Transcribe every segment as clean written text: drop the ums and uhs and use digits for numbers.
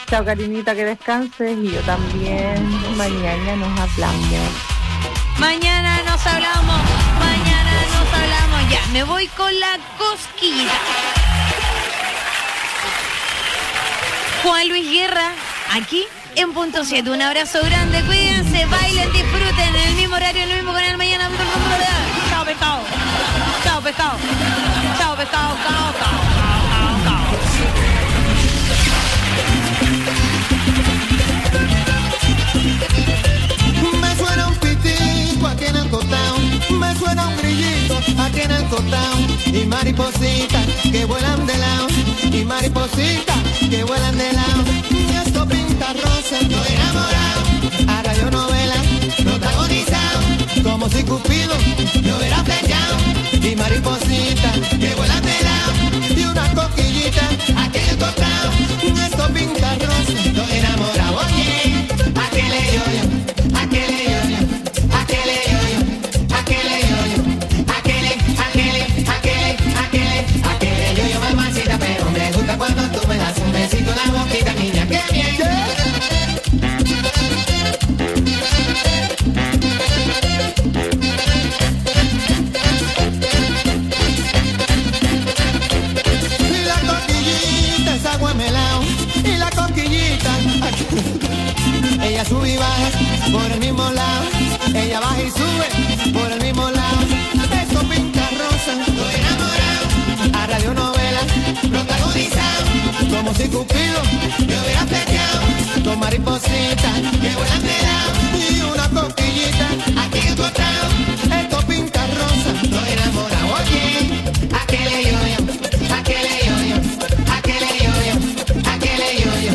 Chao, Karinita, que descanses. Y yo también. Mañana nos hablamos. Mañana nos hablamos. Ya, me voy con la cosquillita. Juan Luis Guerra, aquí en Punto 7. Un abrazo grande, cuídense, bailen, disfruten en el mismo horario, en el mismo canal. Mañana. Chao, pescado. Chao, pescado. Chao, pescado. Cao. Me suena un pitico aquí en el cotao, me suena un grillito aquí en el cotao, y maripositas que vuelan de lado, y maripositas que vuelan de lado. Y esto pinta rosa, estoy enamorado, a radionovela protagonizado, como si Cupido me hubiera flechado, y maripositas que vuelan de lado, y una coquillita aquí en el cotao. Esto pinta rosa, estoy enamorado, oye, aquele yo-yo. Pero me gusta cuando tú me das un besito en la boquita, niña, qué bien. Y la coquillita es agua melao, y la coquillita ella sube y baja por el mismo lado, ella baja y sube por el mismo lado. Esto pinta rosa, estoy enamorado, a radionovela protagonizado, como si Cupido me hubiera flechado, con maripositas que vuelan de lado, y una coquillita aquí encontrado. Esto pinta rosa, estoy enamorado, oye, aquele yo-yo, aquele yo-yo, aquele yo-yo, aquele yo-yo,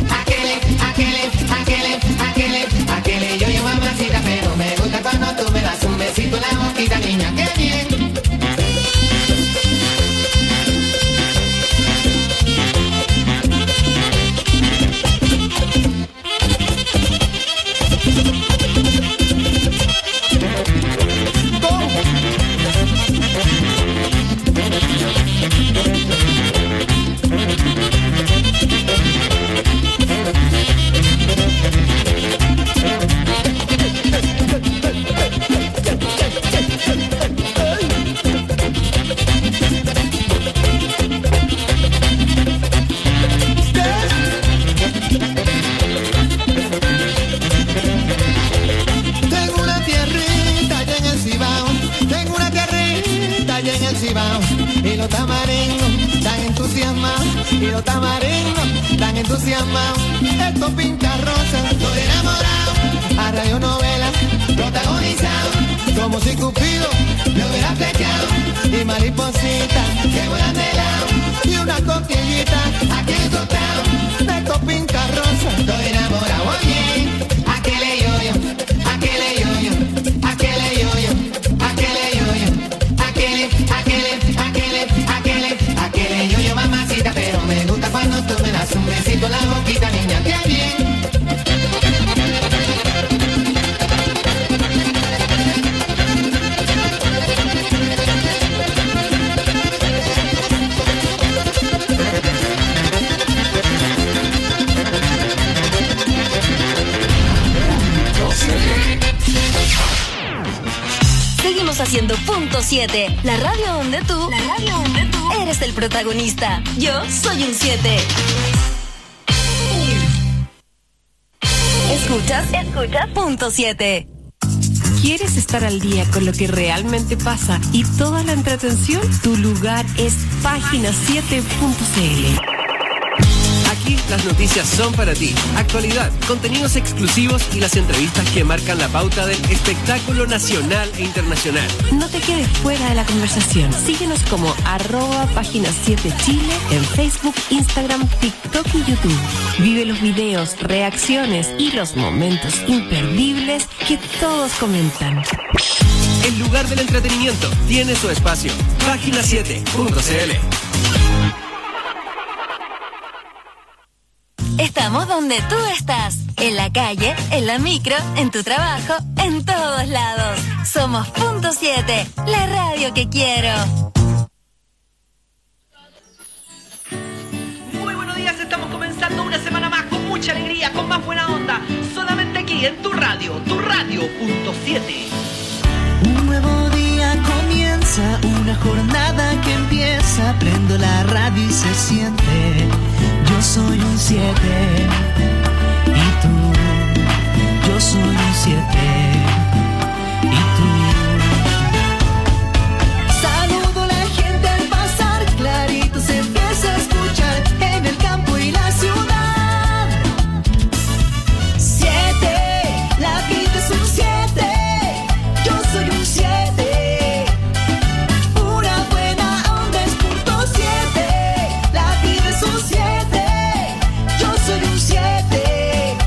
aquele yo-yo, mamacita, pero me gusta cuando tú me das un besito en la boquita, niña, qué bien. Y los tamaringos tan entusiasmados, y los tamaringos tan entusiasmados. Esto pinta rosa, estoy enamorado, a radionovela protagonizado, como si Cupido me hubiera flechado, y maripositas que vuelan de lado, y una coquillita aquí encontrado. Esto pinta rosa, estoy enamorado, oye, aquele yo-yo, aquele yo-yo, aquele yo-yo, aquele yo-yo, aquele yo-yo, mamacita, pero me gusta cuando tú me das un besito en la boquita, niña, qué bien. Seguimos haciendo Punto 7, la radio donde tú eres el protagonista. Yo soy un 7. Escuchas Punto 7. ¿Quieres estar al día con lo que realmente pasa y toda la entretención? Tu lugar es página7.cl. Aquí las noticias son para ti. Actualidad, contenidos exclusivos y las entrevistas que marcan la pauta del espectáculo nacional e internacional. No te quedes fuera de la conversación. Síguenos como @página7chile en Facebook, Instagram, TikTok y YouTube. Vive los videos, reacciones y los momentos imperdibles que todos comentan. El lugar del entretenimiento tiene su espacio. Página7.cl. Estamos donde tú estás, en la calle, en la micro, en tu trabajo, en todos lados. Somos Punto 7, la radio que quiero. Muy buenos días, estamos comenzando una semana más con mucha alegría, con más buena onda. Solamente aquí en tu radio, punto 7. Un nuevo día comienza, una jornada que empieza. Prendo la radio y se siente. Yo soy un 7. Y tú, yo soy un 7. Y tú. Saludo a la gente al pasar, clarito se empieza a escuchar en el campo y la ciudad. 7, la vida es un 7. Yo soy un 7. Una buena onda es punto 7. La vida es un 7. Yo soy un 7.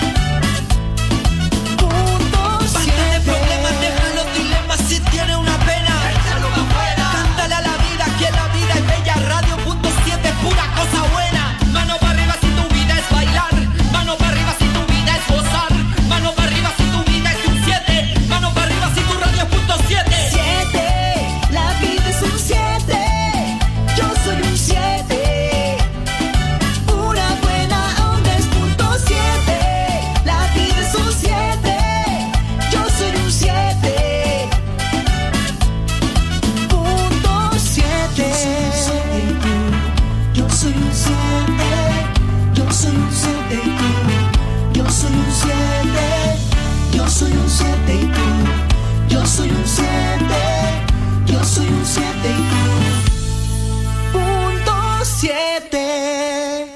Punto 7. Basta de problemas, deja los dilemas. Si tiene una pena, échalo afuera. Cántale a la vida que la vida es bella. Radio punto 7, pura cosa buena. Mano para arriba si tu vida es bailar. Mano para arriba si tu vida es gozar. Mano para arriba si tu vida es un 7. Mano para arriba si tu radio es punto 7. 7, la vida es un 7. Yo soy un 7. Una buena onda es punto 7. La vida es un 7. Yo soy un 7. Punto 7. Yo soy un 7. Yo soy un 7 y tú. Yo soy un 7. Yo soy un 7 y tú. Yo soy un 7. Yo soy un 7 y tú. Punto 7.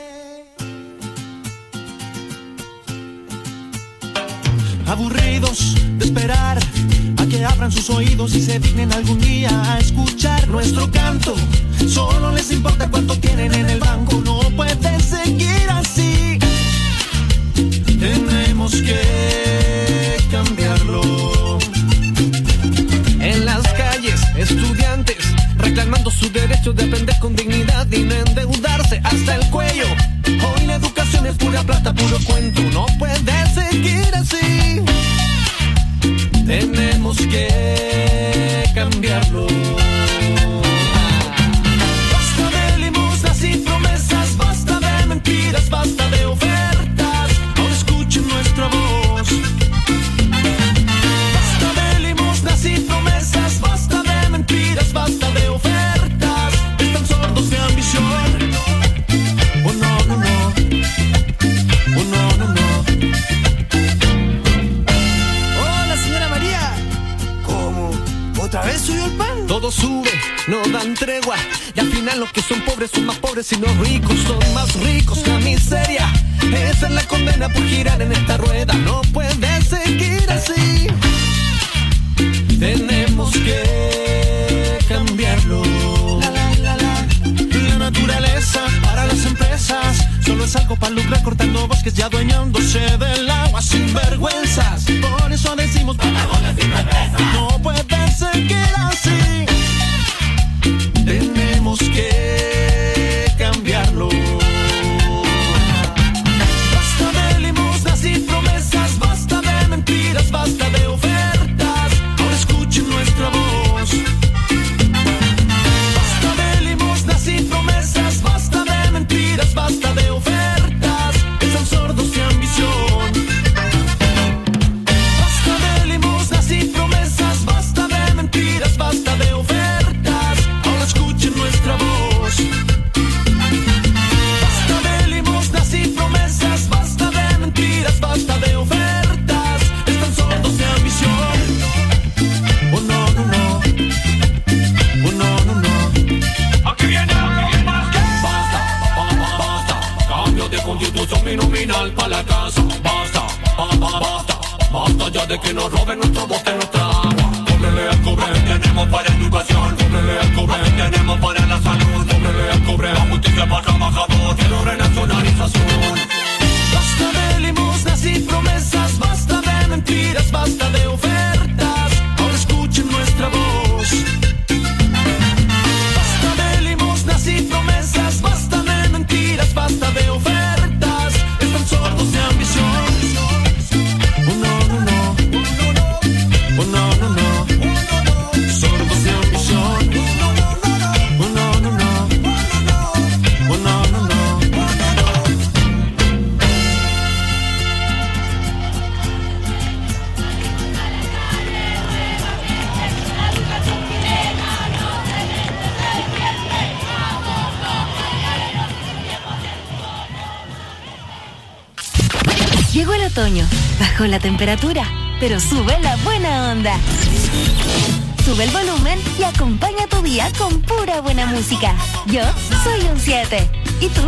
Aburridos de esperar a que abran sus oídos y se dignen algún día a escuchar nuestro canto. Solo les importa cuánto tienen en el banco. No puede seguir así. Tenemos que cambiarlo. En las calles, estudiantes reclamando su derecho de aprender con dignidad y no endeudarse hasta el cuello. Hoy la educación es pura plata, puro cuento. No puede seguir así. Tenemos que cambiarlo. Basta de limosnas y promesas, basta de mentiras, basta de ofertas. Ahora escuchen nuestra voz. Basta de limosnas y promesas, basta de mentiras, basta de ofertas. Están sordos de ambición. Oh no, no, no. Oh no, no, no. Hola, señora María. ¿Cómo? ¿Otra vez subió el pan? Todo sube, no dan tregua. Y al final los que son pobres son más pobres y los ricos son más ricos. La miseria, esa es la condena por girar en esta rueda. No puede seguir así. Tenemos que cambiarlo. La naturaleza para las empresas solo es algo para lucrar, cortando bosques y adueñándose del agua sin vergüenzas. Por eso decimos no puede seguir así. Tenemos que cambiarlo. Basta de limosnas y promesas, basta de mentiras, basta de ofertas. Ahora escuchen nuestra voz. Basta de limosnas y promesas, basta de mentiras, basta de ofertas. Están sordos de ambición. Basta de limosnas y promesas, basta de mentiras, basta de ofertas. Ahora escuchen nuestra voz. Basta de limosnas y promesas, basta de mentiras, basta de ofertas. Están sordos de ambición. Oh no, no, no. Oh no, no, no. Aquí viene más que basta, basta, cambio de constitución binominal para la casa. Basta, basta ya de que nos roben nuestro bote, nuestra agua. Cóbrele al cobre, tenemos para educación. Cóbrele al cobre, tenemos para la salud. Cóbrele al cobre, la justicia para trabajador. Quiero renacionalización. Basta de limosnas y promesas, basta de mentiras, basta de ofertas. Ahora escuchen nuestra voz. Basta de limosnas y promesas, basta de mentiras, basta de ofertas. Están sordos de ambición. Oh no, no, no. Oh no, no, no. Sordos de ambición. Oh no, no, no. Oh no, no, no. Llegó el otoño, bajó la temperatura, pero sube la buena onda. Sube el volumen y acompaña tu día con pura buena música. Yo soy un 7. ¿Y tú?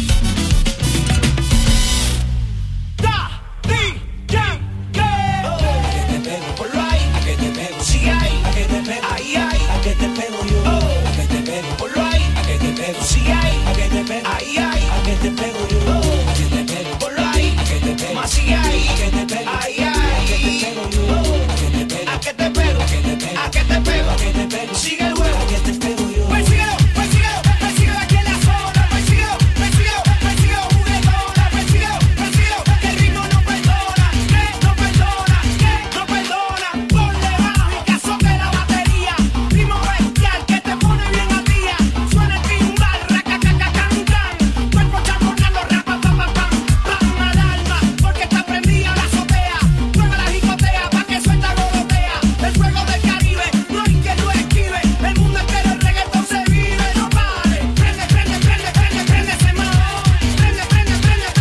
Sigue el juego, que te pego yo. Persíguelo aquí en la zona. Persíguelo, juguetona. Persíguelo, que el ritmo no perdona. Que no perdona. Ponle bajo y que azote la batería. Ritmo bestial que te pone bien al día. Suena el timbal, racacacacancan. Cuerpo chamorreando, rapa, pam, pam, pam, alarma. Porque está prendida la azotea. Mueve la jicotea pa' que suelta golotea. El fuego del Caribe, no hay que lo esquive. El mundo entero el reggaetón se vive, no pare. Prende ese mamón. Prende ese mamón.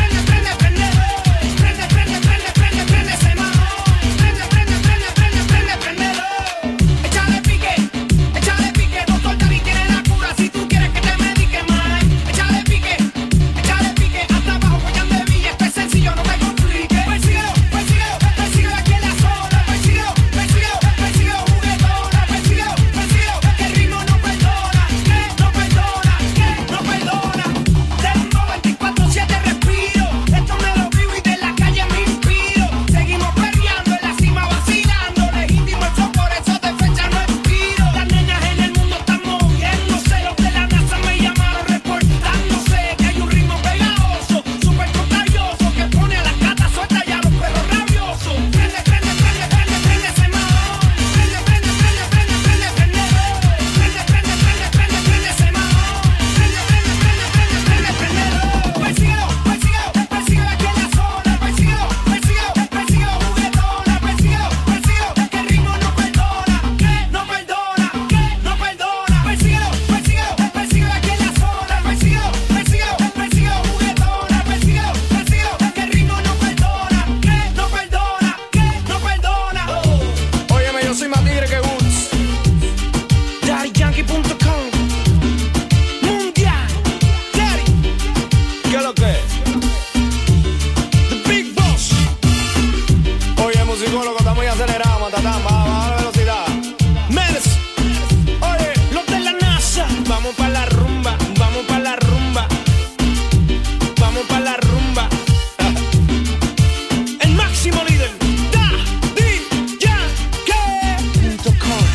Échale pique, doctor Dani tiene la cura. Si tú quieres que te medique más, échale pique, hasta abajo, Guayán de Villa. Esto es sencillo, no te compliques. Persíguelo aquí en la zona. Persíguelo, juguetona. Persíguelo, que el ritmo no perdona. Que no perdona. Dembo 24/7 respiro. Esto me lo vivo y de la calle me inspiro. Seguimos perreando en la cima vacilando. Legítimo el flow, por eso de fecha no expiro. Las nenas en el mundo están moviéndose. Los de la NASA me llamaron reportándose que hay un ritmo pegajoso, súper contagioso, que pone a las gatas sueltas y a los perros rabiosos. Prende ese mamón. Prende ese mamón. Persíguelo aquí en la zona. Persíguelo, juguetona. Persíguelo, que el ritmo no perdona. Que no perdona. Persíguelo aquí en la zona. Persíguelo, juguetona. Persíguelo, que el ritmo no perdona. Que no perdona. Óyeme, yo soy más tigre que Woods. DaddyYankee.com Mundial Daddy ¿Qué es lo que es? The Big Boss. Oye, musicólogo, estamos muy acelerados, matatán. Baja la velocidad. Menes. Oye, los de la NASA. Vamos pa' la rumba. El máximo líder. DaddyYankee.com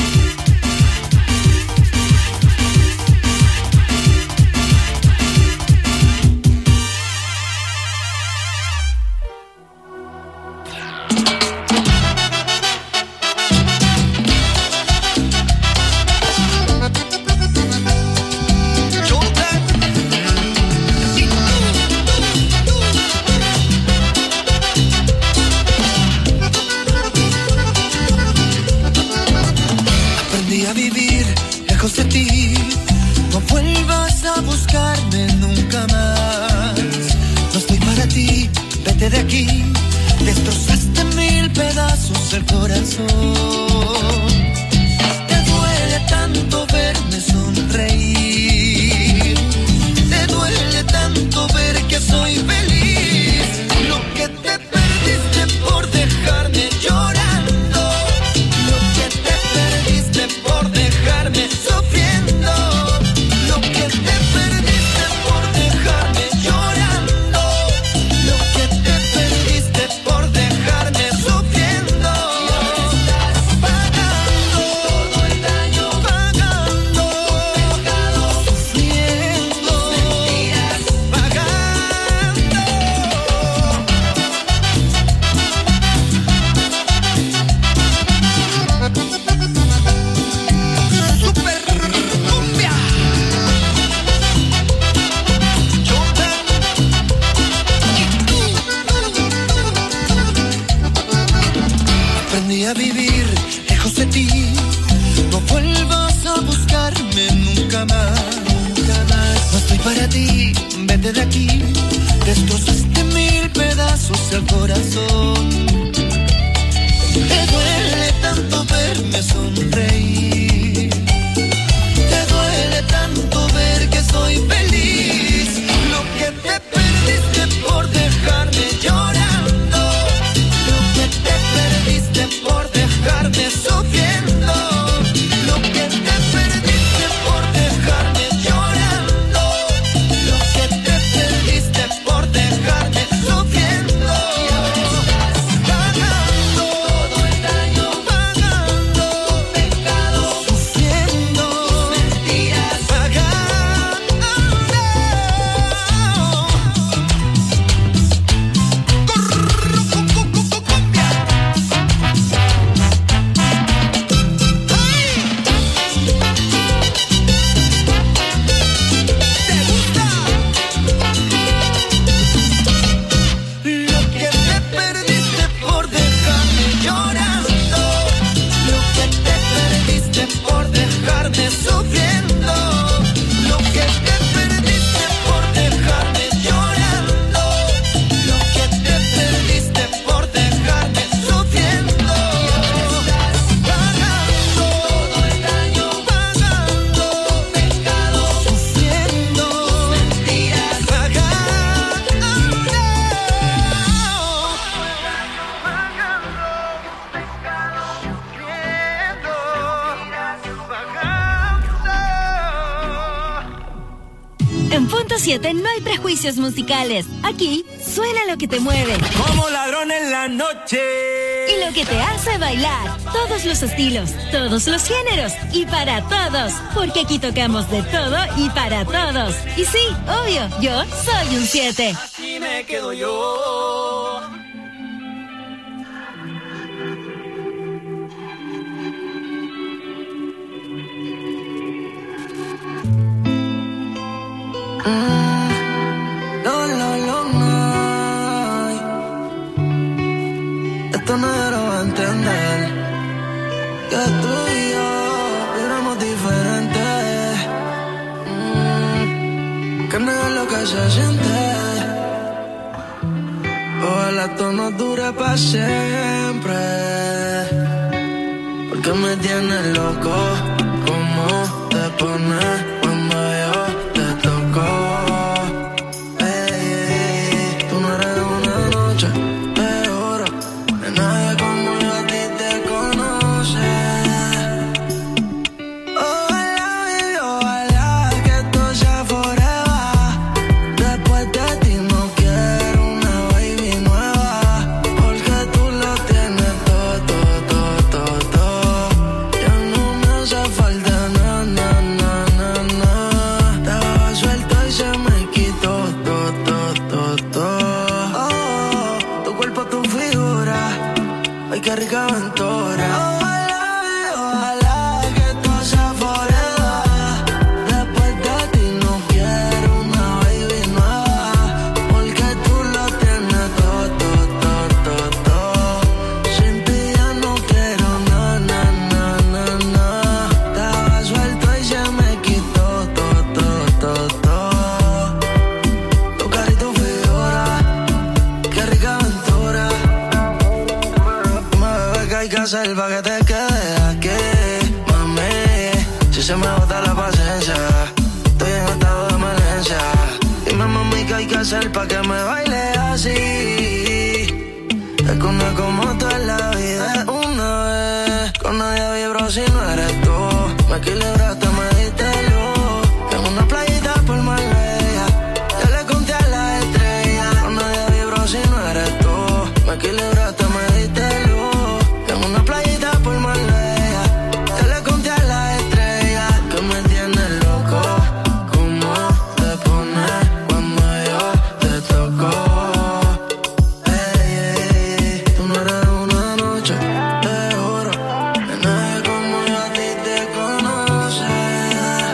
Aprendí a vivir lejos de ti. No vuelvas a buscarme nunca más. No estoy para ti, vete de aquí. Destrozaste 1000 pedazos el corazón. Te duele tanto verme sonreír. Te duele tanto ver que soy feliz. Lo que te perdiste por dejarme llorando. Lo que te perdiste por dejarme sufriendo. Lo que te perdiste por dejarme llorando. Lo que te perdiste por dejarme sufriendo. Y ahora estás pagando todo el daño, pagando, pecado, sufriendo, mentiras, pagando. Super cumbia. Aprendí a vivir lejos de ti. No vuelvas a buscarme nunca más. No estoy para ti, vete de aquí. Destrozaste 1000 pedazos besos al corazón. Te duele tanto verme sonreír, te duele tanto ver que soy feliz. Lo que te perdiste por dejarme llorando, lo que te perdiste por dejarme sufriendo, lo que te perdiste por dejarme llorando, lo que te perdiste por dejarme sufriendo. Y ahora estás pagando todo el daño, pagando pecado, sufriendo mentiras, pagando. Lo que te perdiste por dejarme llorando, lo que te perdiste por dejarme sufriendo, lo que te perdiste por dejarme llorando, lo que te perdiste por dejarme sufriendo. Y ahora estás pagando todo el daño, pagando pecado, sufriendo mentiras, pagando. En Punto 7 no hay prejuicios musicales. Aquí suena lo que te mueve Como ladrón en la noche. y lo que te hace bailar. Todos los estilos, todos los géneros y para todos. Porque aquí tocamos de todo y para todos. Y sí, obvio, yo soy un 7. Así me quedo yo. Esto nadie lo va a entender, que tú y yo éramos diferentes, que no es lo que se siente. Ojalá esto no dure para siempre, porque me tienes loco. ¿Cómo te pones cuando yo te toco? Tú no eres una noche de oro, de nadie como yo a ti te conoce. Ojalá, baby, ojalá que esto sea forever. Después de ti no quiero una baby nueva, porque tú lo tienes todo, todo, todo, todo, todo. Ya no me hace falta nada, nada, nada, nada. Estaba suelto y se me quitó todo, todo, todo, todo. Oh, tu cuerpo, tu figura, ay, qué rica aventura. Ojalá que esto sea forever. Después de ti no quiero una baby nueva, porque tú lo tienes todo, todo, todo, todo, todo. Sin ti ya no quiero nada, nada, nada, nada. Estaba suelto y se me quitó todo, todo, todo, todo. Tu cara y tu figura, qué rica aventura. Bebé, ¿qué hay que hacer pa' que te quedes aquí? Mami, si se me bota la paciencia, estoy en estado de emergencia. Dime, mami, ¿qué hay que hacer pa' que me baile así? Es que una como tú en la vida es una vez. Con nadie vibro si no eres tú. Me equilibraste, me diste luz. En una playita por Marbella, yo le conté a las estrellas. Con nadie vibro si no eres tú. Me equilibraste, me diste luz. En una playita por Marbella, yo le conté a las estrellas. Que me tienes loco. ¿Cómo te pones cuando yo te toco? Tú no eres una noche de oro, de nadie como yo a ti te conoce.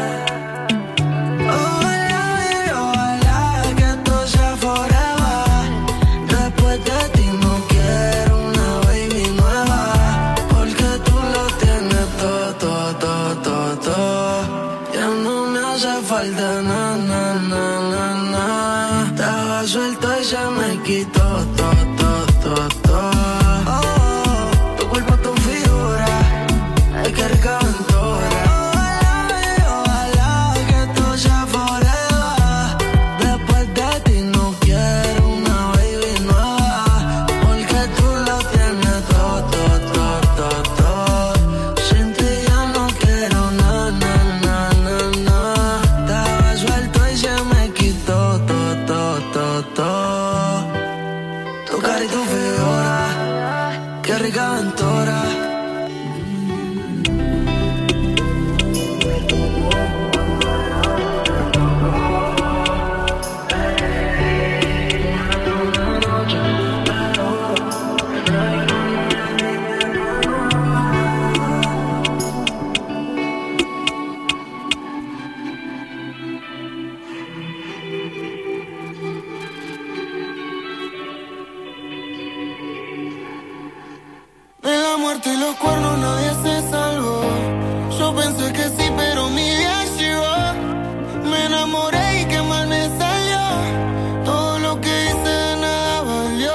suelto y se me quitó todo. Tu cuerpo, tu figura, ay, qué rica aventura. Ojalá que esto sea forever. Después de ti no quiero una baby nueva, porque tú lo tienes todo. Sin ti ya no quiero nada. Estaba suelto y se me quitó todo. Tu cara y tu figura, qué rica aventura. De la muerte y los cuernos nadie se salvó. Yo pensé que sí, pero mi día llegó. Me enamoré y qué mal me salió. Todo lo que hice de nada valió.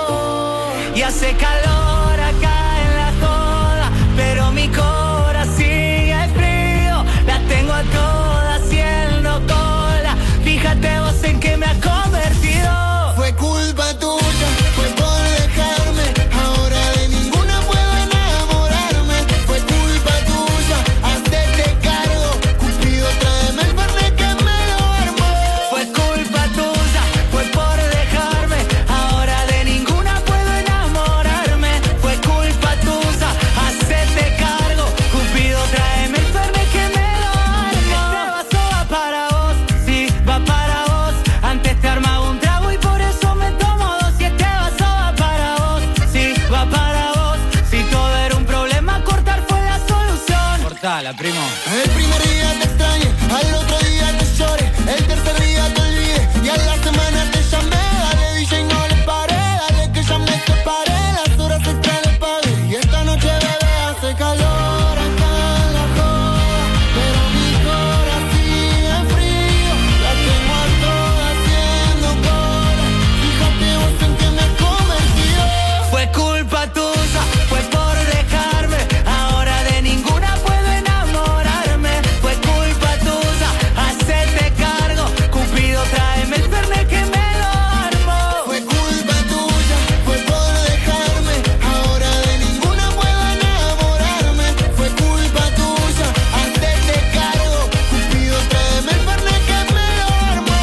Y hace calor acá en la joda, pero mi cora sigue frío. La tengo a todas haciendo cola. Fíjate vos en qué me ha convertido. Fue culpa tuya, fue por dejarme. Ahora de ninguna puedo enamorarme. Fue culpa tuya, hacerte cargo. Cupido, tráeme el verde que me lo armó. Fue culpa tuya, fue por dejarme. Ahora de ninguna puedo enamorarme. Fue culpa tuya, hacerte cargo. Cupido, tráeme el verde que me lo armó. Este vaso va para vos, sí, va para vos. Antes te armaba un trago y por eso me tomo dos. Y este vaso va para vos, sí, va para vos. Si todo era un problema, cortar fue la solución. Cortala, primo. El primer día te extrañé, al otro día te lloré. El tercer día te olvidé y a la semana te llamé. Dale DJ, no le paré, dale que ya me separé. Las horas extra le pagué y esta noche bebé hace calor acá en la joda, pero mi cora sigue frío. La tengo a todas haciendo cola. Fíjate vos en que me he convertido. Fue culpa tuya, fue por dejarme. Ahora de ninguna puedo enamorarme. Fue culpa tuya, hacerte cargo. Cupido, tráeme el fernet que me lo armó. Fue culpa tuya, fue por dejarme. Ahora de ninguna puedo enamorarme. Fue culpa tuya, hacerte cargo. Cupido, tráeme el fernet que me lo armó.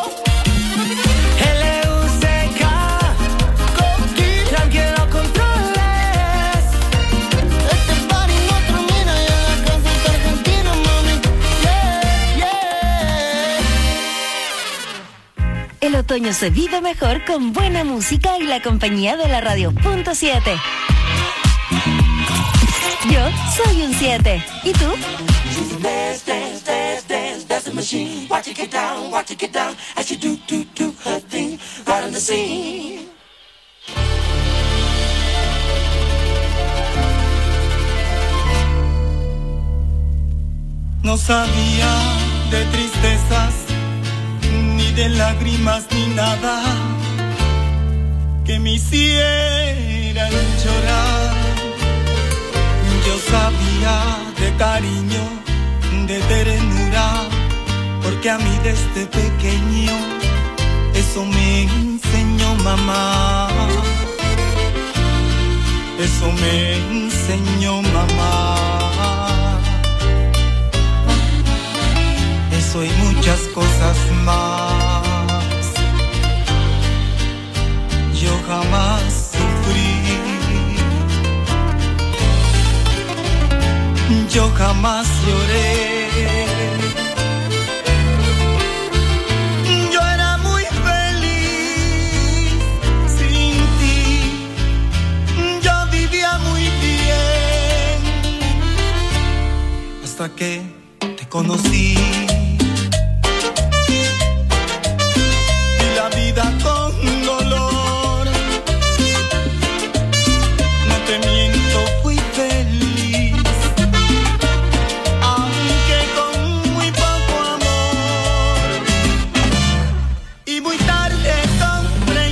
L-U-C-K, tranquilo, no controles. Este party no termina y en la casa está Argentina, mami. Yeah. El otoño se vive mejor con buena música y la compañía de la radio Punto 7. Yo soy un 7. ¿Y tú? That's the machine. Watch it get down, as you do her thing, right on the scene. No sabía de tristezas, ni de lágrimas, ni nada que me hicieran llorar. Yo sabía de cariño, de ternura, porque a mí desde pequeño eso me enseñó mamá. Eso me enseñó mamá. Eso y muchas cosas más. Yo jamás sufrí. Yo jamás lloré. Yo era muy feliz sin ti. Yo vivía muy bien hasta que te conocí. Y la vida con dolor. No te miento, fui feliz. Aunque con muy poco amor. Y muy tarde comprendí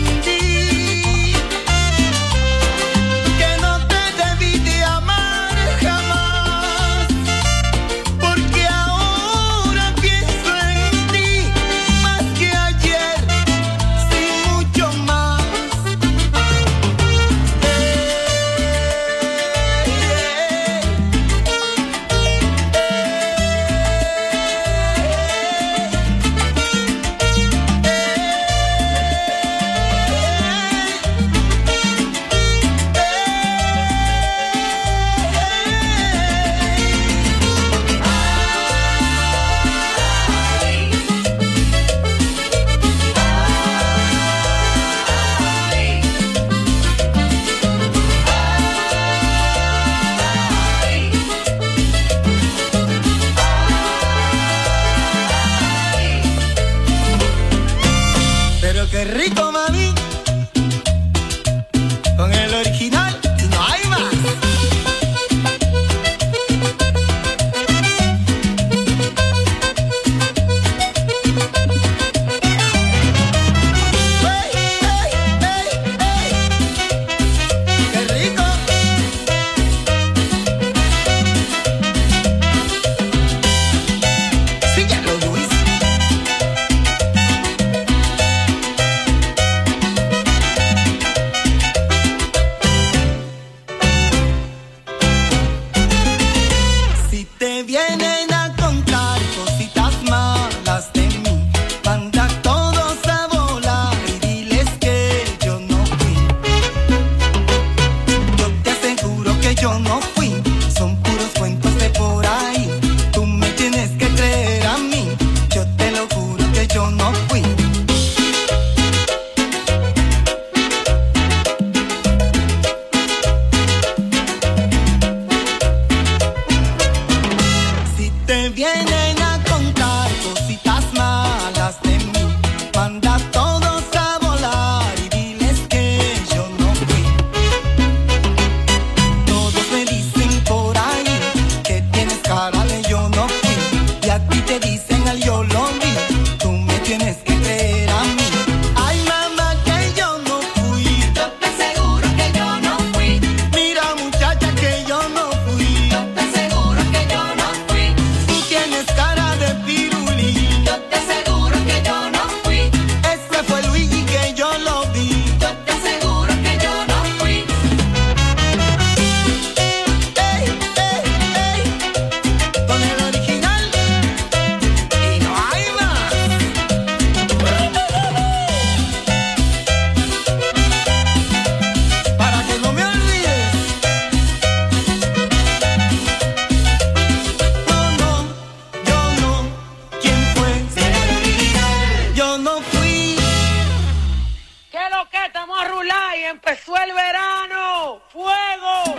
estamos a rular y empezó el verano. ¡Fuego!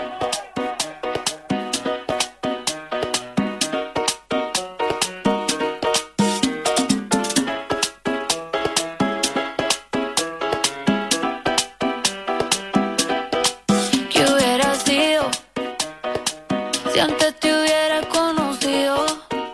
¿Qué hubiera sido si antes te hubiera conocido?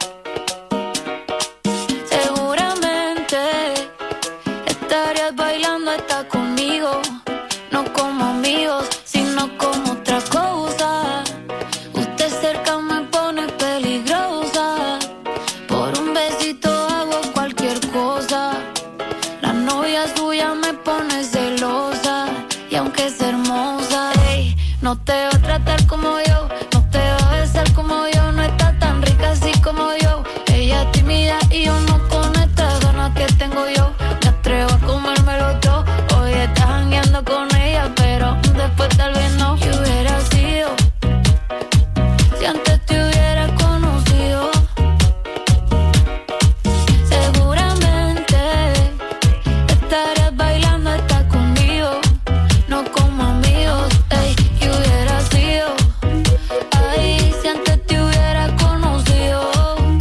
Seguramente estarías bailando hasta conmigo, no como amigos, sino como otra cosa. Usted cerca me pone peligrosa, por un besito hago cualquier cosa. La novia suya me pone celosa, y aunque es hermosa, ey, no te va a tratar como yo, no te va a besar como yo, no está tan rica así como yo. Ella es tímida y yo no con estas ganas que tengo yo. Me atrevo a comérmelo todo. Hoy estás jangueando con ella, pero después tal vez no. ¿Qué hubiera sido si antes te hubiera conocido? Seguramente estarías bailando hasta conmigo, no como amigos. Ey, ¿qué hubiera sido? Ay, si antes te hubiera conocido.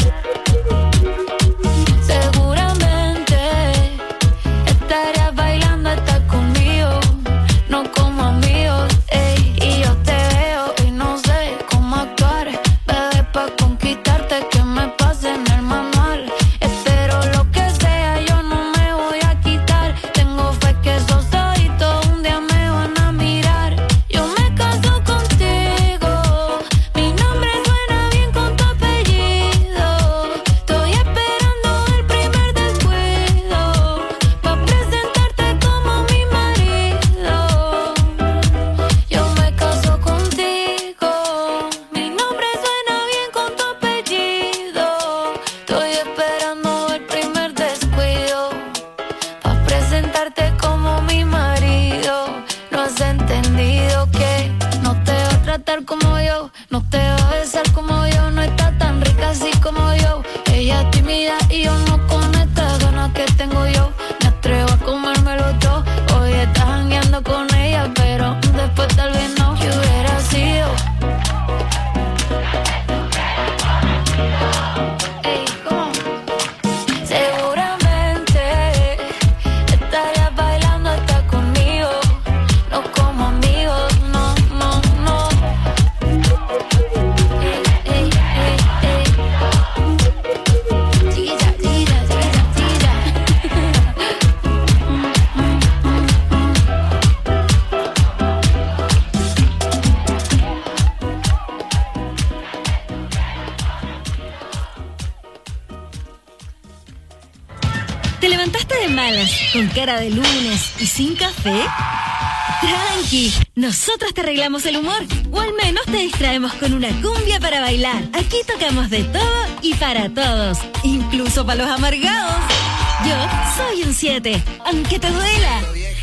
Seguramente estarías bailando hasta conmigo, no como amigos. Ey, y yo te veo y no sé cómo actuar, bebé, pa' conquistarte que me pase en el manual. Espero lo que sea, yo no me voy a quitar. Tengo fe que esos ojitos un día me van a mirar. Yo me caso contigo, mi nombre suena bien con tu apellido. Estoy esperando el primer descuido pa' presentarte como mi marido. Yo me caso contigo, mi nombre suena bien con tu apellido. Estoy esperando el primer descuido pa' presentarte como mi marido. No has entendido que no te va a tratar como yo, no te va a besar como yo, no está tan rica así como yo. Ella es tímida y yo no con estas ganas que tengo yo. Me atrevo a comérmelo todo. Hoy estás jangueando con ella, pero después tal vez no. ¿Qué hubiera sido? Ey, ¿cómo? Seguramente estarías bailando hasta conmigo, no como amigos, no, no, no. Ey, ey, ey, ey. Chiquilla, chiquilla, chiquilla, chiquilla. ¿Te levantaste de malas, con cara de lunes y sin café? Tranqui, nosotros te arreglamos el humor, o al menos te distraemos con una cumbia para bailar. Aquí tocamos de todo y para todos, incluso para los amargados. Yo soy un 7, aunque te duela.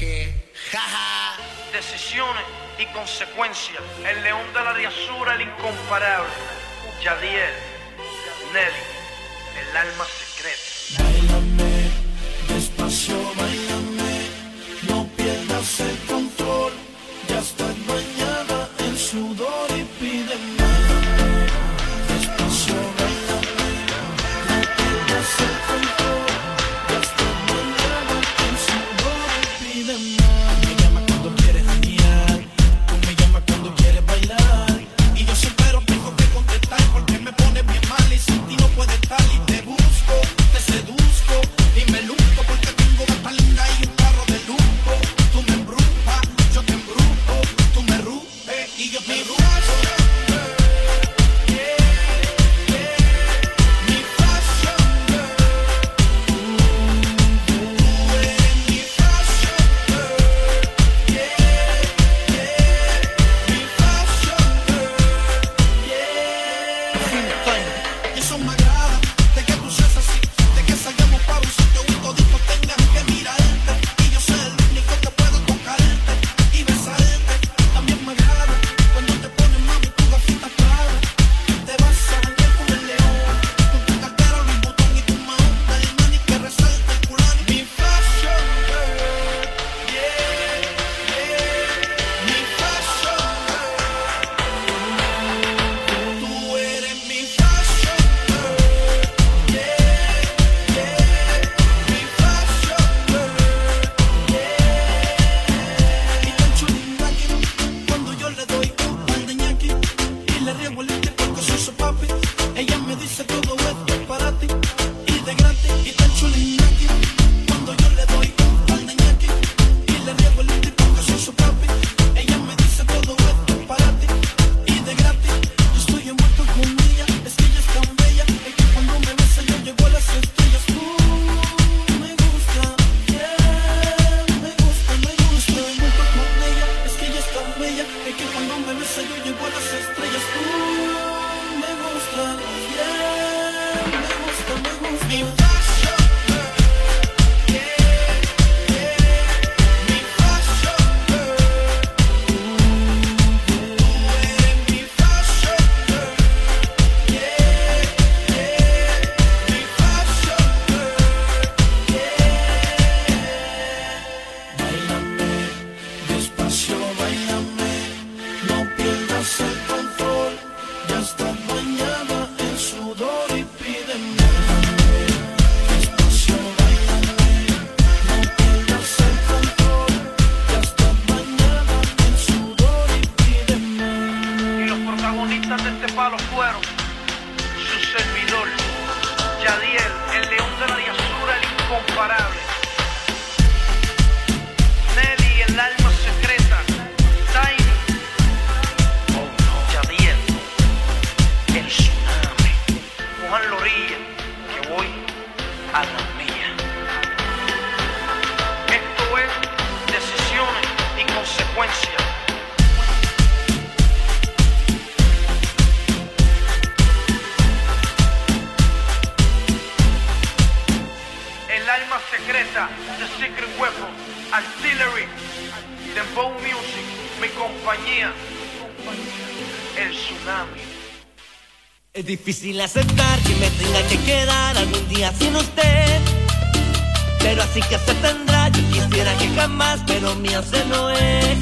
Decisiones y consecuencias. El león de la diasura, el incomparable. Yadiel, Nelly, el alma secreta. Báilame, despacio, báilame, no pierdas el control. Ya estás bañada en sudor y pide más. Despacio, báilame, no pierdas el control. Ya estás bañada en sudor y pide más. Me llama cuando quieres janguear, tú me llamas cuando quieres bailar. Y yo siempre tengo que contestar porque me pone bien mal y sin ti no puede estar. Y te busco, te seduzco y me luzco porque tengo gata linda y un carro de lujo. Tú me embrujas consecuencia. El arma secreta, The Secret Weapon, Artillery, Dembow Music, mi compañía, el tsunami. Es difícil aceptar que me tenga que quedar algún día sin usted, pero así que se tendrá. Yo quisiera que jamás, pero mío se no es.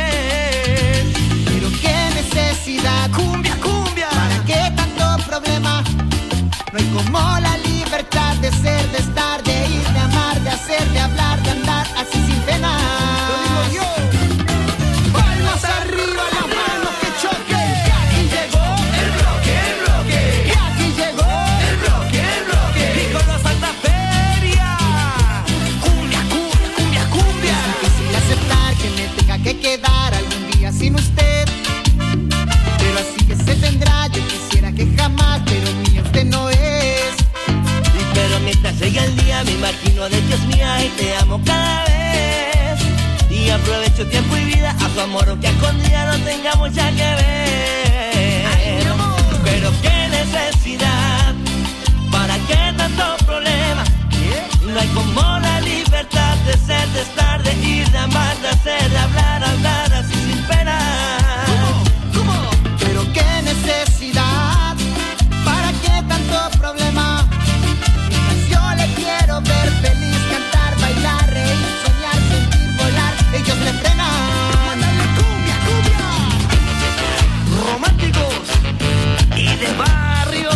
Pero qué necesidad, cumbia, cumbia, ¿para qué tanto problema? No hay como la libertad de ser, de estar, de ir, de amar, de hacer, de hablar, de andar así sin pena. Lo digo yo. Palmas arriba, las manos que choquen. Y aquí llegó el bloque, el bloque. Y aquí llegó el bloque, el bloque. Y con la Santa Feria. Cumbia, cumbia, cumbia, cumbia. Es difícil aceptar que me tenga que quedar algún día sin usted, pero así que se tendrá. Yo quisiera que jamás, pero mío usted no es. Pero mientras llega el día me imagino de que es mía y te amo cada vez. Y aprovecho tiempo y vida a tu amor, aunque a escondida no tengamos ya que ver. Ay, mi amor. Pero qué necesidad, ¿para qué tanto problema? No hay como la libertad de ser, de estar, de ir, de amar, de hacer, de hablar, hablar así sin pena. ¿Cómo? Pero qué necesidad, ¿para qué tanto problema? Yo le quiero ver feliz, cantar, bailar, reír, soñar, sentir, volar. Ellos le frenan. ¡Mándale cumbia, cumbia! Románticos y de barrio.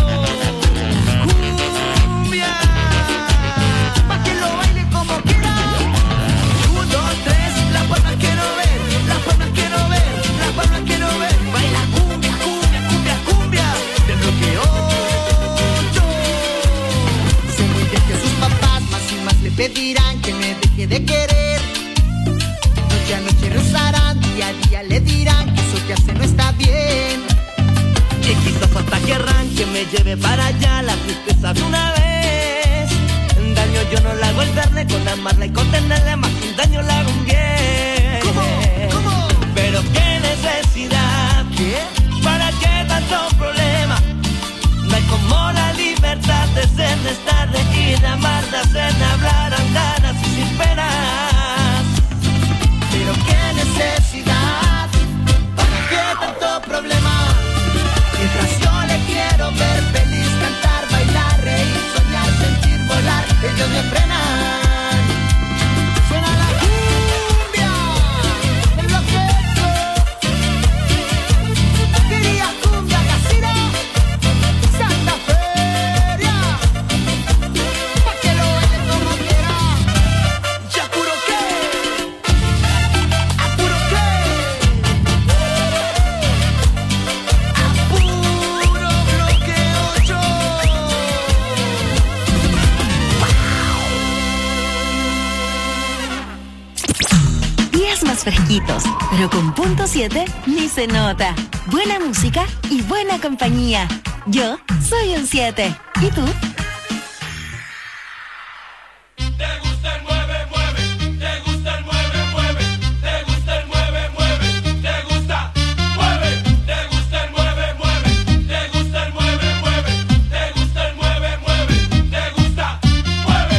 Cumbia. Pa' que lo baile como quiera. 1, 2, 3, las palmas quiero ver, las palmas quiero ver, las palmas quiero ver. Baila cumbia, cumbia, cumbia, cumbia. Del bloque 8. Sé muy bien que sus papás más y más le pedirán que me deje de querer. Noche a noche rezarán, día a día le dirán que eso que hace no está bien. Y quizás hasta querrán que me lleve para allá la tristeza de una vez. Daño yo no le hago el verle, con amarla y con tenerle más que un daño le hago un bien. ¿Cómo? ¿Cómo? Pero qué necesidad, ¿Qué? ¿para qué tanto problema? No hay como la libertad de ser, de estar, de ir, de amar, de hacer, de hablar, andar así sin penas. Pero qué necesidad, ¿para qué tanto problema? Mientras yo le quiero ver feliz, cantar, bailar, reír, soñar, sentir, volar, ellos me frenan. Suena la cumbia, el bloque. Quería cumbia, casino, Santa Feria, pa' que lo baile como quiera. Ya puro qué, ¿Apuro qué? puro bloque 8. Días más fresquitos, pero con punto 7 ni se nota. Buena música y buena compañía. Yo soy un 7. ¿Y tú? Te gusta el mueve, mueve, te gusta el mueve, mueve, te gusta el mueve, mueve, te gusta, mueve, te gusta el mueve, mueve, te gusta el mueve, mueve, te gusta el mueve, mueve, te gusta, mueve.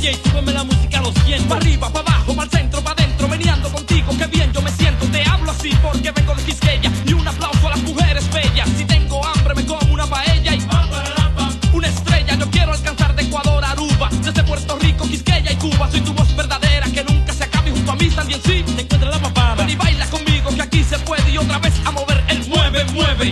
DJ, súbeme la música a los 100. Pa' arriba, pa' abajo, pa' el centro, pa' adentro, meneando contigo, qué bien yo me siento. Te hablo así porque vengo de Quisqueya. Y un aplauso a las mujeres bellas. Si tengo hambre me como una paella y una estrella. Yo quiero alcanzar de Ecuador a Aruba, desde Puerto Rico, Quisqueya y Cuba. Soy tu voz verdadera que nunca se acabe. Junto a mí también sí te encuentra la papada. Ven y baila conmigo que aquí se puede. Y otra vez a mover el mueve, mueve.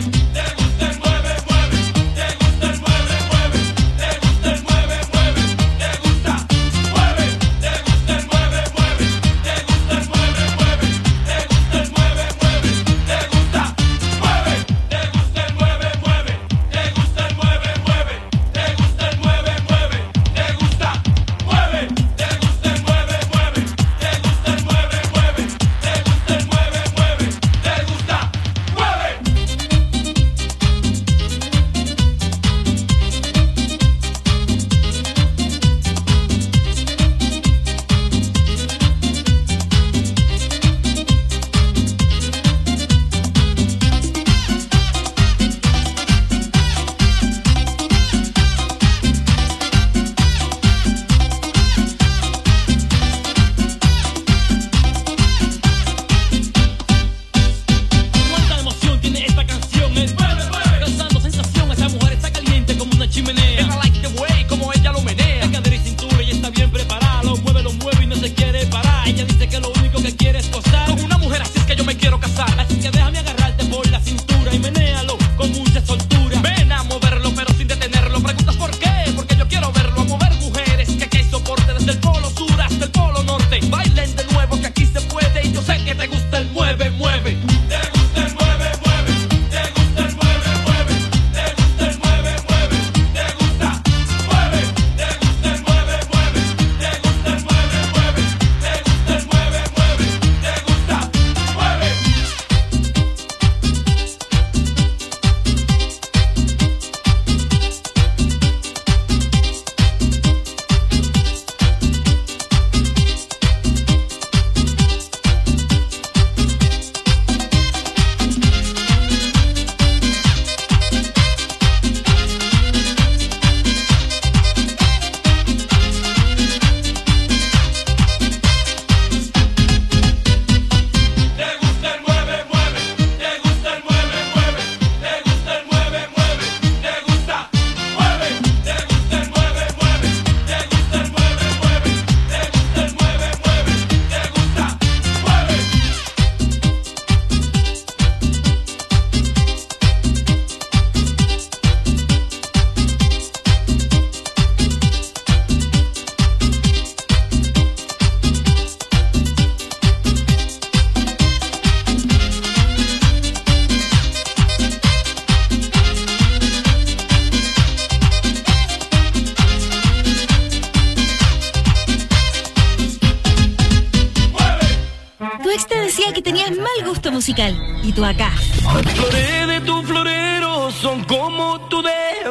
Musical. Y tú acá. Las flores de tu florero son como tú de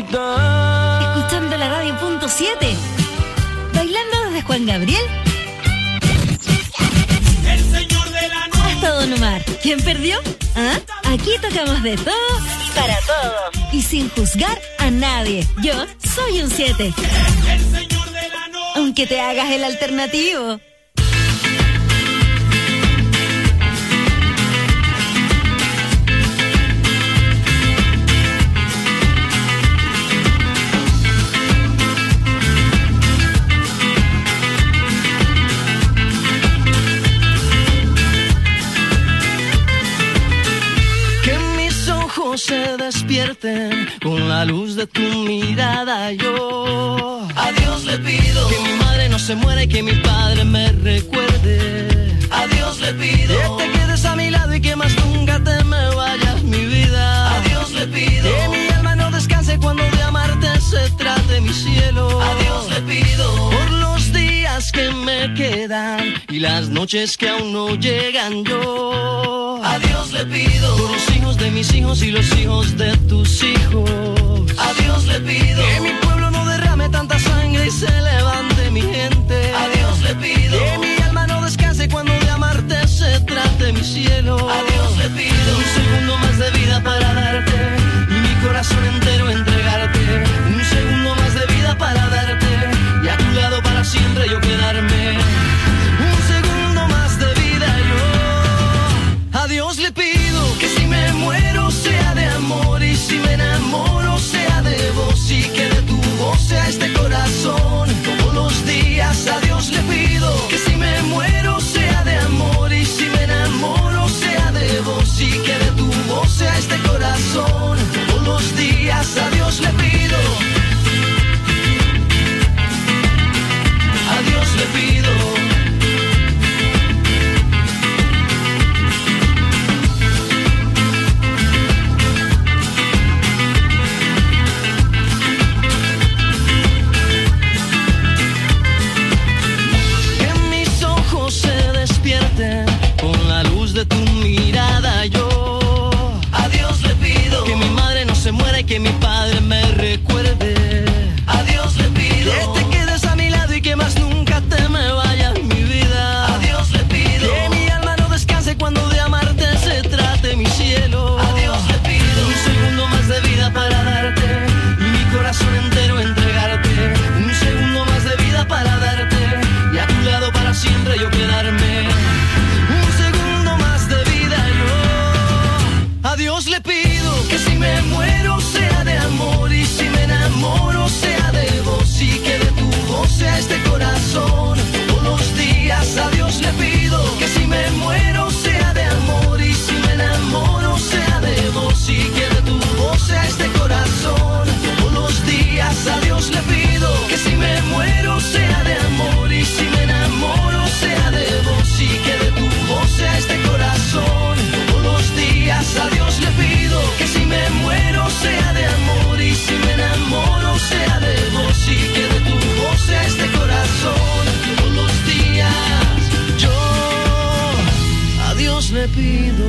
bonita. Escuchando la radio .7. Bailando desde Juan Gabriel El señor de la noche hasta Don Omar. ¿Quién perdió? ¿Ah? Aquí tocamos de todo y para todo. Y sin juzgar a nadie. Yo soy un 7. El señor de la noche. Aunque te hagas el alternativo. Se despierten con la luz de tu mirada. Yo a Dios le pido que mi madre no se muera y que mi padre me recuerde. A Dios le pido que te quedes a mi lado y que más nunca te me vayas, mi vida. A Dios le pido que mi alma no descanse cuando de amarte se trate, mi cielo. A Dios le pido por los días que me quedan y las noches que aún no llegan. Yo a Dios le pido por los hijos de mis hijos y los hijos de tus hijos. A Dios le pido que mi pueblo no derrame tanta sangre y se levante mi gente. A Dios le pido que mi alma no descanse cuando de amarte se trate, mi cielo. A Dios le pido un segundo más de vida para darte y mi corazón entero entregarte. Un segundo más de vida para darte y a tu lado para siempre si me enamoro sea de vos y que de tu voz sea este corazón. Todos los días a Dios le pido que si me muero sea de amor y si me enamoro sea de vos y que de tu voz sea este corazón. Todos los días a Dios le pido. A Dios le pido. Con la luz de tu mirada yo a Dios le pido que mi madre no se muera y que mi padre me recuerde. A Dios le pido que te quedes a mi lado y que más nunca te me vayas mi vida. A Dios le pido que mi alma no descanse cuando de amarte se trate mi cielo. A Dios le pido un segundo más de vida para darte y mi corazón entero entregarte. Un segundo más de vida para darte y a tu lado para siempre yo quedarme. A Dios le pido que si me muero sea de amor y si me enamoro sea de vos y que de tu voz sea este corazón. Todos los días a Dios le pido que si me muero sea de amor y si me enamoro sea de vos y que de tu voz sea este corazón. Todos los días a Dios le pido que si me muero sea de amor y si me enamoro sea de vos y que de tu voz sea este corazón. Todos los días a Dios le pido que si me muero sea de amor y si me enamoro sea de vos y que de tu voz sea este corazón. Todos los días yo a Dios le pido.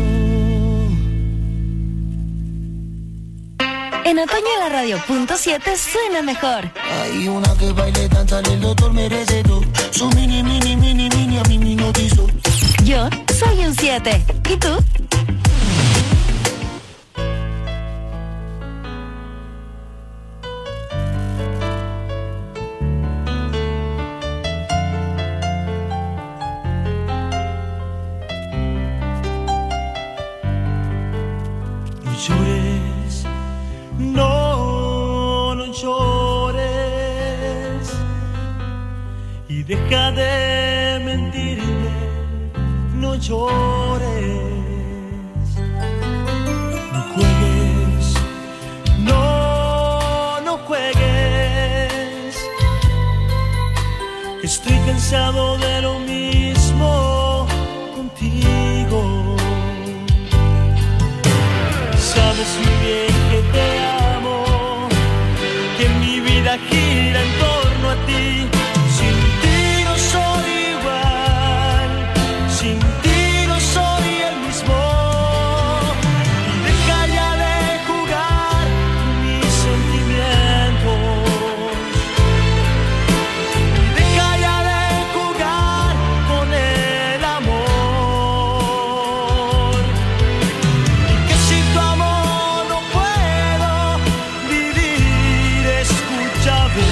En otoño la radio.7 suena mejor. Hay una que baile danza, el doctor merece todo. Su mini, mini, mini, mini, a mí me notizó. Yo soy un 7. ¿Y tú? No llores, no llores y deja de mentirme, no llores, no juegues, no juegues, estoy cansado de lo mismo contigo. Sabes muy bien que te amo, que mi vida gira en torno a ti. Sin ti no soy igual, sin ti no soy el mismo. Y deja ya de jugar mis sentimientos. Y deja ya de jugar con el amor. Y que si tu amor no puedo vivir, escúchame.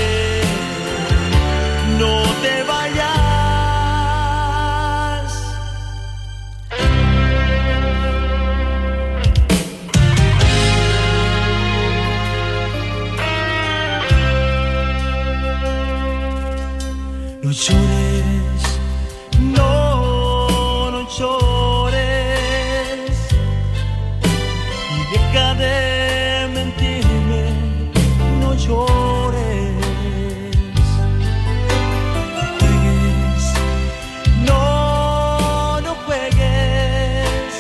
No te vayas. No llores, no llores y deja de mentirme, no llores. No juegues,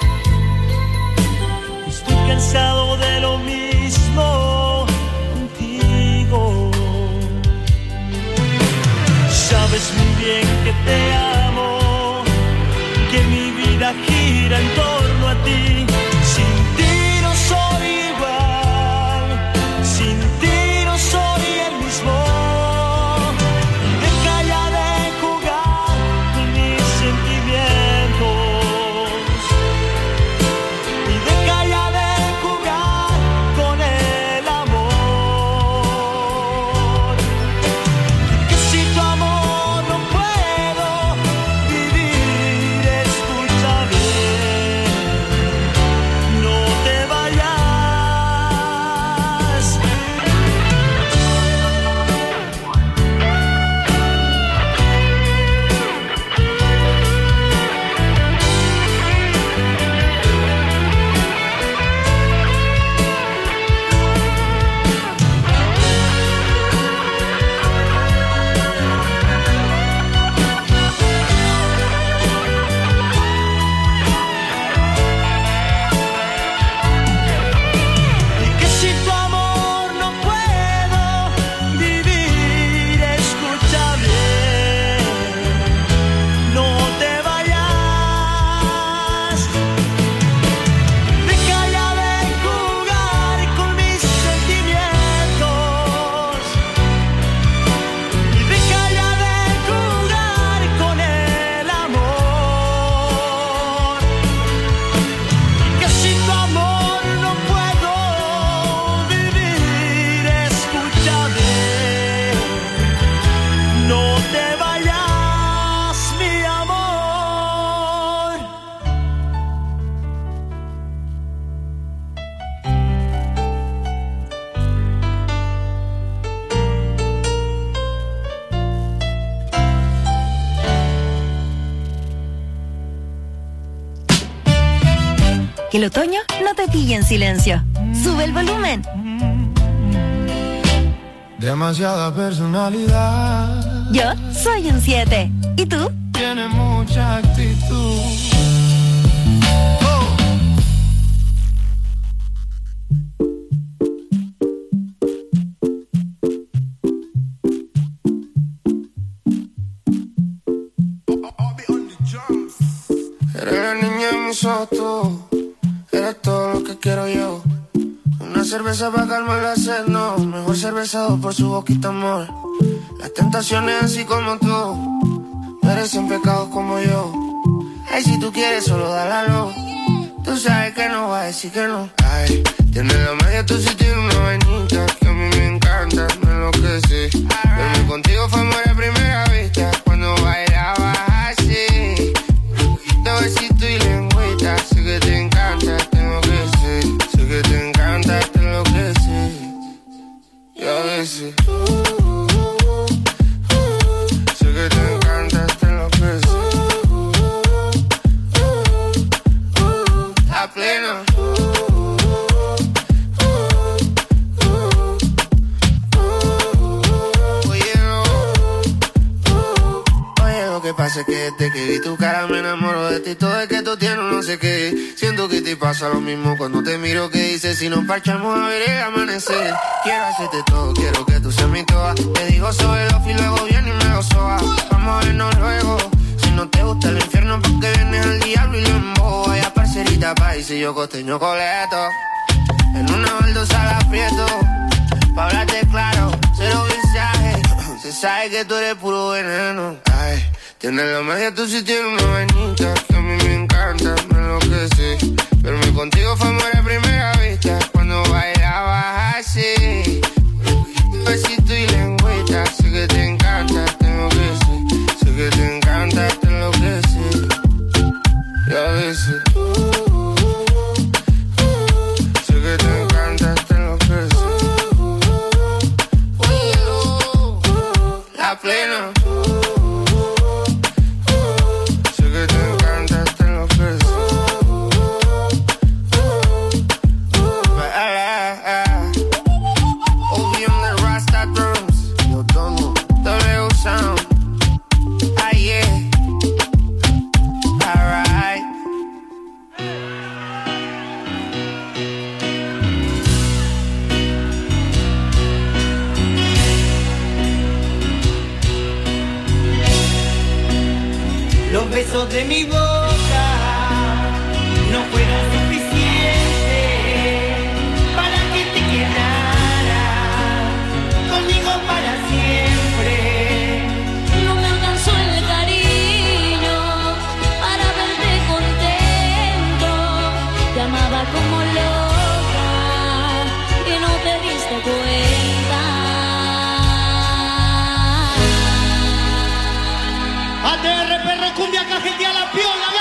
estoy cansado de lo mismo contigo. Sabes muy bien que te amo, que mi vida gira en torno a ti. Sin ti no soy igual, sin ti no soy el mismo. Y deja ya de jugar con mis sentimientos. Y deja ya de jugar con el amor. Que si tu amor no puedo vivir, escúchame. que el otoño no te pille en silencio. Sube el volumen. Demasiada personalidad. Yo soy un 7. ¿Y tú? Tiene mucha actitud. Eres la niña de mis ojos, tú. Eres todo lo que quiero yo. Una cerveza para calmar la sed, no. Mejor cervezado por su boquita, amor. Las tentaciones así como tú merecen pecados como yo. Ay, si tú quieres solo dálalo. Tú sabes que no va a decir que no. Ay, tienes la magia, tú sí tienes una vainita que a mí me encanta, me enloquece. Verme contigo fue amor a primera vista. Cuando bailabas así, de besito y lengüita. Sé que te encanta, tengo que ser. Sé que te encanta, te enloquece. Y a veces sé que te encanta, te enloquece. A plena. Lo que pasa es que desde que vi tu cara me enamoro de ti. Todo es que tú tienes no sé qué. Siento que te pasa lo mismo cuando te miro. Que dices si nos parchamos a ver el amanecer. Quiero hacerte todo, quiero que tú seas mi toa. Te digo sobre los y luego viene y me lo soba. Vamos a vernos luego. Si no te gusta el infierno porque vienes al diablo y lo embobo. Vaya parcerita país y yo costeño coleto. En una baldosa la aprieto. Pa' hablarte claro, cero visaje. Se sabe que tú eres puro veneno. Ay, tienes la magia, tú sí tienes una vainita que a mí me encanta, me enloquece. Verme contigo fue amor a primera vista. Cuando bailabas así, besito y lengüita. Sé que te encanta, tengo que ser. Sé que te encanta, te enloquece. Y a veces sé que te encanta, te enloquece. La plena. Sé que te encanta, te enloquece. Obi on the Rasta drums. Yo tono, W sound. Ah yeah. Alright. Los besos de mi boca no fueron suficientes para que te quedaras conmigo para siempre. No me alcanzó el cariño para verte contento. Te amaba como loca y no te diste cuenta. ATR, perro, cumbia, cajetea la piola.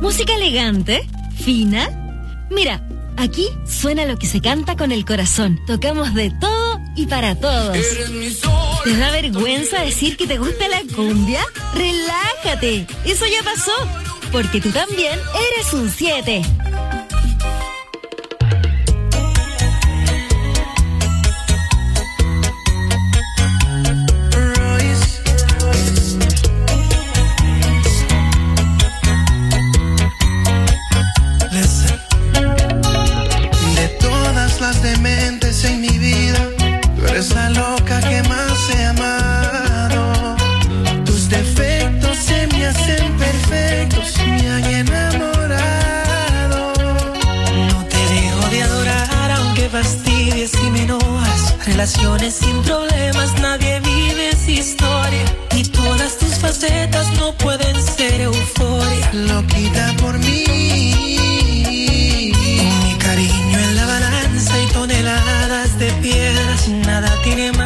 Música elegante, fina. Mira, aquí suena lo que se canta con el corazón. Tocamos de todo y para todos. ¿Te da vergüenza decir que te gusta la cumbia? Relájate, eso ya pasó, porque tú también eres un 7. Dementes en mi vida, tú eres la loca que más he amado. Tus defectos se me hacen perfectos, me han enamorado. No te dejo de adorar aunque fastidies y me enojas. Relaciones sin problemas, nadie vive esa historia. Y todas tus facetas no pueden ser euforia. Loquita por mí.